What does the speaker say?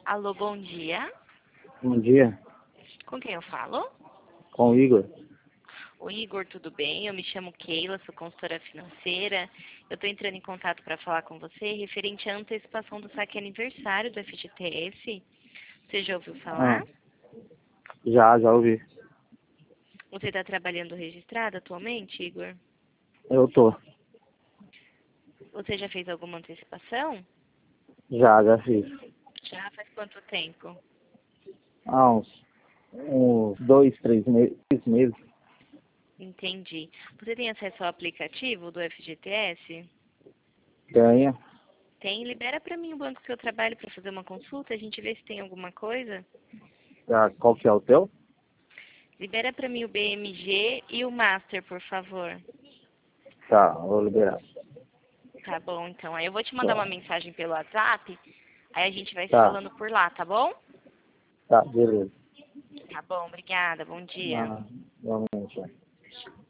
Alô, bom dia. Bom dia, Com quem eu falo? com o Igor. Oi, Igor, tudo bem? Eu me chamo Keila, sou consultora financeira. Eu estou entrando em contato para falar com você referente à antecipação do saque aniversário do FGTS. Você já ouviu Ah, falar? já ouvi. Você está trabalhando registrado atualmente, Igor? Eu tô. Você já fez alguma antecipação? Já fiz. Já faz quanto tempo? Há uns 2, 3 meses. Entendi. Você tem acesso ao aplicativo do FGTS? Ganha. Tem? Libera para mim o banco que eu trabalho para fazer uma consulta, a gente vê se tem alguma coisa. Qual que é o teu? Libera para mim o BMG e o Master, por favor. Tá, vou liberar. Tá bom, então. Aí eu vou te mandar uma Tá, mensagem pelo WhatsApp, aí a gente vai se tá, falando por lá, tá bom? tá, beleza. Tá bom, obrigada. Bom dia. Ah, vamos lá.